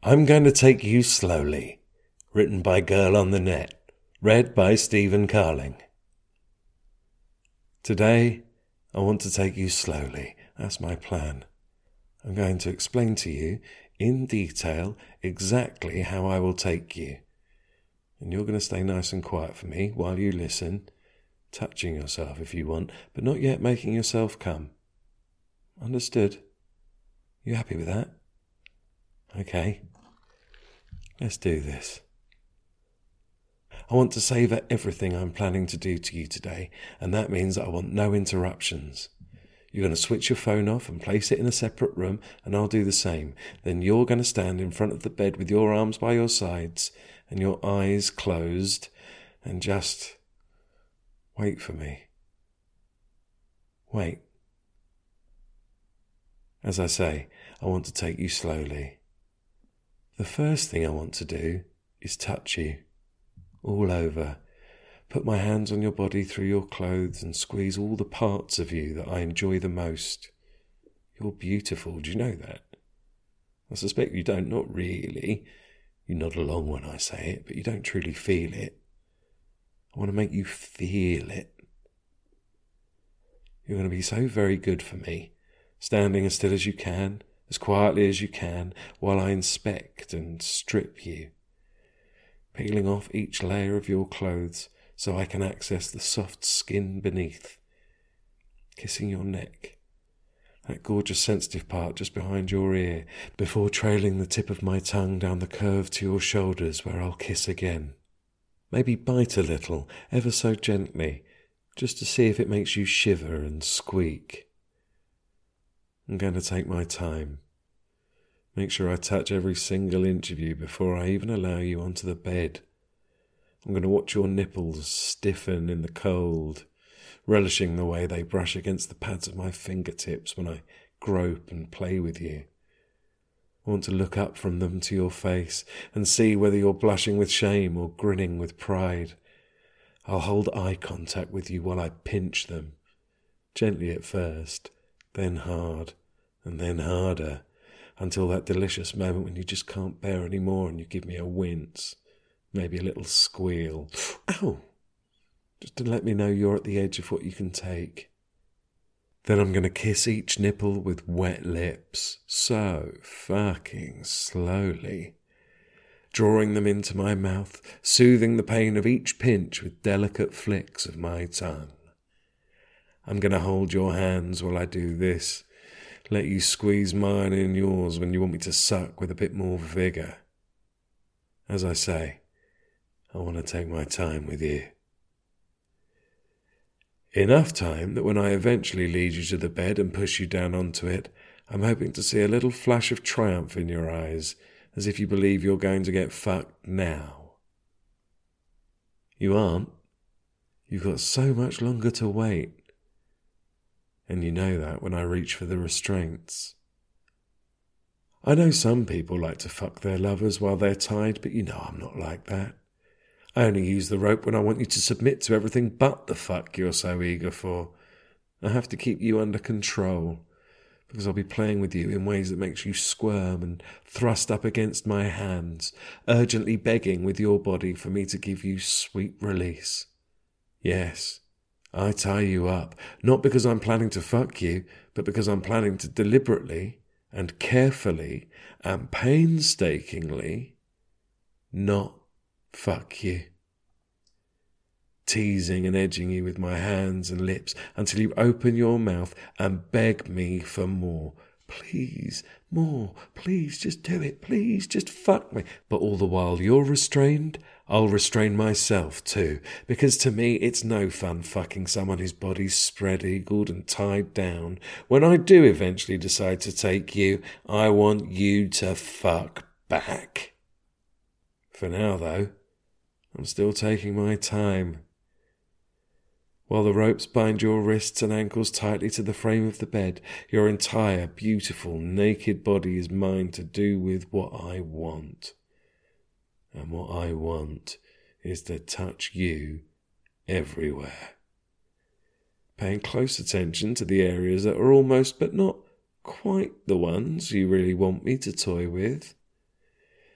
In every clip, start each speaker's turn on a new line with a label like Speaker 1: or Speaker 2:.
Speaker 1: I'm going to take you slowly. Written by Girl on the Net. Read by Stephen Carling. Today, I want to take you slowly. That's my plan. I'm going to explain to you in detail exactly how I will take you. And you're going to stay nice and quiet for me while you listen, touching yourself if you want, but not yet making yourself come. Understood? You happy with that? Okay. Let's do this. I want to savour everything I'm planning to do to you today, and that means I want no interruptions. You're going to switch your phone off and place it in a separate room, and I'll do the same. Then you're going to stand in front of the bed with your arms by your sides and your eyes closed and just wait for me. Wait. As I say, I want to take you slowly. The first thing I want to do is touch you, all over. Put my hands on your body through your clothes and squeeze all the parts of you that I enjoy the most. You're beautiful, do you know that? I suspect you don't, not really. You nod along when I say it, but you don't truly feel it. I want to make you feel it. You're going to be so very good for me, standing as still as you can, as quietly as you can, while I inspect and strip you, peeling off each layer of your clothes so I can access the soft skin beneath, kissing your neck, that gorgeous sensitive part just behind your ear, before trailing the tip of my tongue down the curve to your shoulders where I'll kiss again. Maybe bite a little, ever so gently, just to see if it makes you shiver and squeak. I'm going to take my time. Make sure I touch every single inch of you before I even allow you onto the bed. I'm going to watch your nipples stiffen in the cold, relishing the way they brush against the pads of my fingertips when I grope and play with you. I want to look up from them to your face and see whether you're blushing with shame or grinning with pride. I'll hold eye contact with you while I pinch them, gently at first, then hard, and then harder, until that delicious moment when you just can't bear any more and you give me a wince, maybe a little squeal. Ow! Just to let me know you're at the edge of what you can take. Then I'm going to kiss each nipple with wet lips, so fucking slowly, drawing them into my mouth, soothing the pain of each pinch with delicate flicks of my tongue. I'm going to hold your hands while I do this, let you squeeze mine in yours when you want me to suck with a bit more vigour. As I say, I want to take my time with you. Enough time that when I eventually lead you to the bed and push you down onto it, I'm hoping to see a little flash of triumph in your eyes, as if you believe you're going to get fucked now. You aren't. You've got so much longer to wait. And you know that when I reach for the restraints. I know some people like to fuck their lovers while they're tied, but you know I'm not like that. I only use the rope when I want you to submit to everything but the fuck you're so eager for. I have to keep you under control, because I'll be playing with you in ways that makes you squirm and thrust up against my hands, urgently begging with your body for me to give you sweet release. Yes, I tie you up, not because I'm planning to fuck you, but because I'm planning to deliberately and carefully and painstakingly not fuck you. Teasing and edging you with my hands and lips until you open your mouth and beg me for more. Please, more, please, just do it, please, just fuck me. But all the while you're restrained, I'll restrain myself too, because to me it's no fun fucking someone whose body's spread-eagled and tied down. When I do eventually decide to take you, I want you to fuck back. For now, though, I'm still taking my time. While the ropes bind your wrists and ankles tightly to the frame of the bed, your entire beautiful, naked body is mine to do with what I want. And what I want is to touch you everywhere. Paying close attention to the areas that are almost but not quite the ones you really want me to toy with.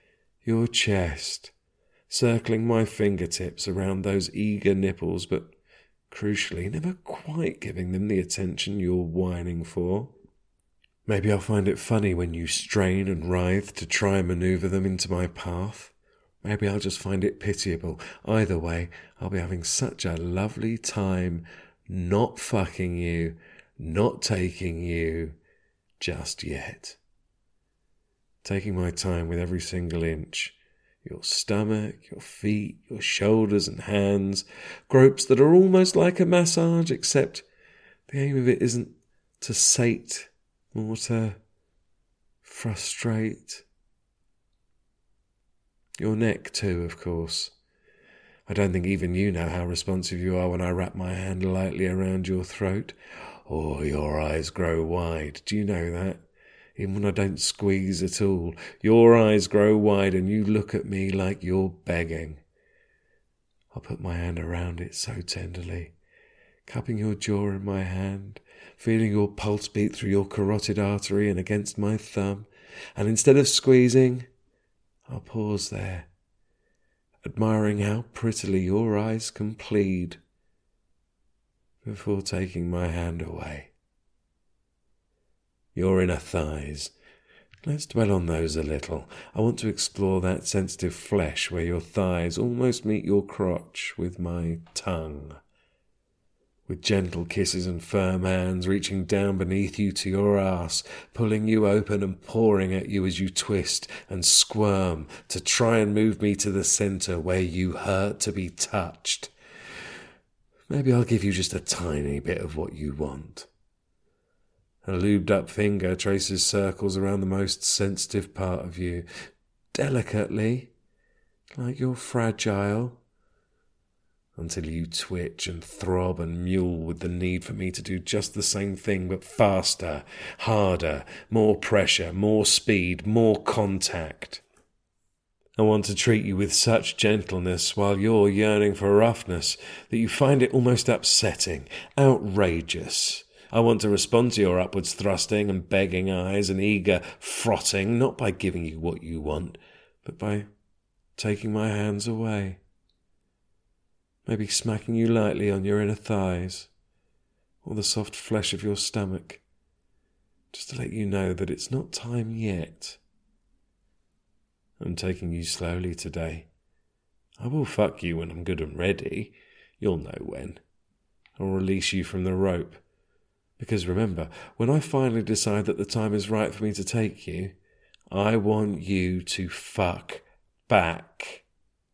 Speaker 1: Your chest, circling my fingertips around those eager nipples, but crucially never quite giving them the attention you're whining for. Maybe I'll find it funny when you strain and writhe to try and maneuver them into my path. Maybe I'll just find it pitiable. Either way, I'll be having such a lovely time not fucking you, not taking you just yet. Taking my time with every single inch. Your stomach, your feet, your shoulders and hands. Gropes that are almost like a massage, except the aim of it isn't to sate, more to frustrate. Your neck too, of course. I don't think even you know how responsive you are when I wrap my hand lightly around your throat. Oh, your eyes grow wide. Do you know that? Even when I don't squeeze at all, your eyes grow wide and you look at me like you're begging. I'll put my hand around it so tenderly, cupping your jaw in my hand, feeling your pulse beat through your carotid artery and against my thumb, and instead of squeezing, I'll pause there, admiring how prettily your eyes can plead, before taking my hand away. Your inner thighs. Let's dwell on those a little. I want to explore that sensitive flesh where your thighs almost meet your crotch with my tongue. With gentle kisses and firm hands reaching down beneath you to your arse, pulling you open and pouring at you as you twist and squirm to try and move me to the centre where you hurt to be touched. Maybe I'll give you just a tiny bit of what you want. A lubed-up finger traces circles around the most sensitive part of you, delicately, like you're fragile, until you twitch and throb and mule with the need for me to do just the same thing, but faster, harder, more pressure, more speed, more contact. I want to treat you with such gentleness while you're yearning for roughness that you find it almost upsetting, outrageous. I want to respond to your upwards thrusting and begging eyes and eager frotting, not by giving you what you want, but by taking my hands away. Maybe smacking you lightly on your inner thighs, or the soft flesh of your stomach, just to let you know that it's not time yet. I'm taking you slowly today. I will fuck you when I'm good and ready. You'll know when. I'll release you from the rope. Because remember, when I finally decide that the time is right for me to take you, I want you to fuck back.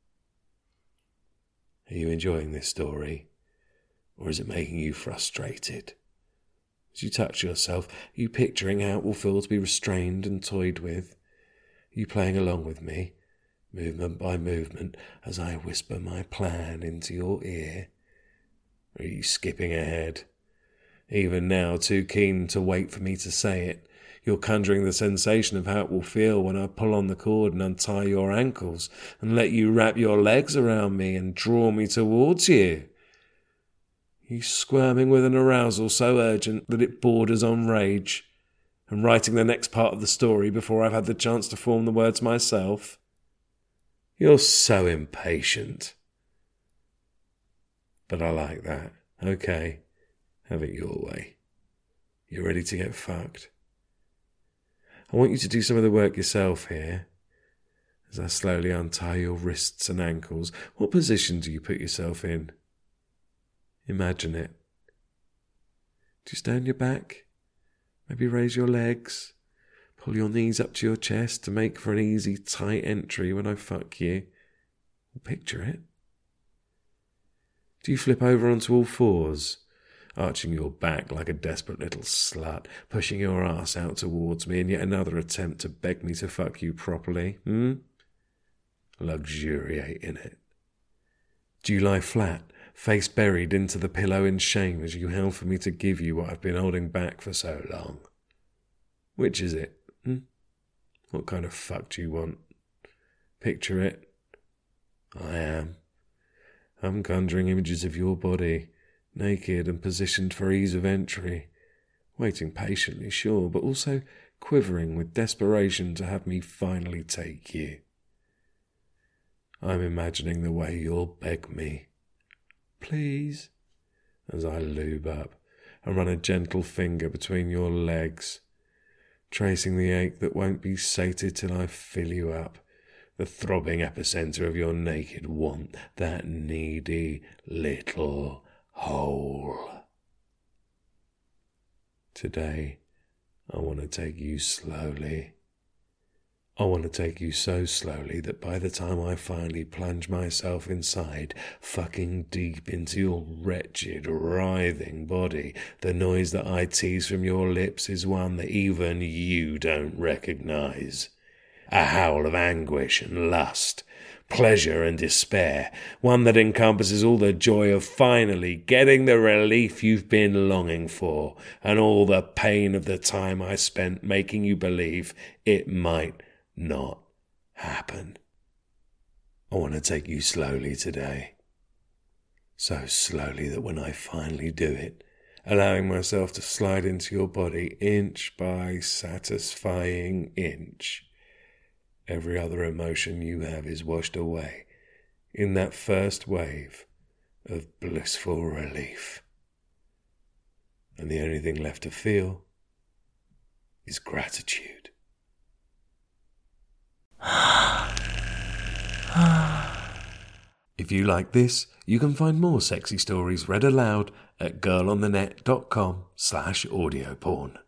Speaker 1: Are you enjoying this story? Or is it making you frustrated? As you touch yourself, are you picturing how it will feel to be restrained and toyed with? Are you playing along with me, movement by movement, as I whisper my plan into your ear? Or are you skipping ahead? Even now, too keen to wait for me to say it, you're conjuring the sensation of how it will feel when I pull on the cord and untie your ankles and let you wrap your legs around me and draw me towards you. You squirming with an arousal so urgent that it borders on rage, and writing the next part of the story before I've had the chance to form the words myself. You're so impatient. But I like that. Okay. Have it your way. You're ready to get fucked. I want you to do some of the work yourself here. As I slowly untie your wrists and ankles, what position do you put yourself in? Imagine it. Do you stay on your back? Maybe raise your legs. Pull your knees up to your chest to make for an easy, tight entry when I fuck you. Picture it. Do you flip over onto all fours? Arching your back like a desperate little slut, pushing your ass out towards me in yet another attempt to beg me to fuck you properly, Luxuriate in it. Do you lie flat, face buried into the pillow in shame as you held for me to give you what I've been holding back for so long? Which is it, What kind of fuck do you want? Picture it. I am. I'm conjuring images of your body, naked and positioned for ease of entry, waiting patiently, sure, but also quivering with desperation to have me finally take you. I'm imagining the way you'll beg me, please, as I lube up and run a gentle finger between your legs, tracing the ache that won't be sated till I fill you up, the throbbing epicenter of your naked want, that needy little hole. Today, I want to take you slowly. I want to take you so slowly that by the time I finally plunge myself inside, fucking deep into your wretched, writhing body, the noise that I tease from your lips is one that even you don't recognize. A howl of anguish and lust, pleasure and despair, one that encompasses all the joy of finally getting the relief you've been longing for, and all the pain of the time I spent making you believe it might not happen. I want to take you slowly today. So slowly that when I finally do it, allowing myself to slide into your body inch by satisfying inch, every other emotion you have is washed away in that first wave of blissful relief. And the only thing left to feel is gratitude. If you like this, you can find more sexy stories read aloud at girlonthenet.com/audioporn.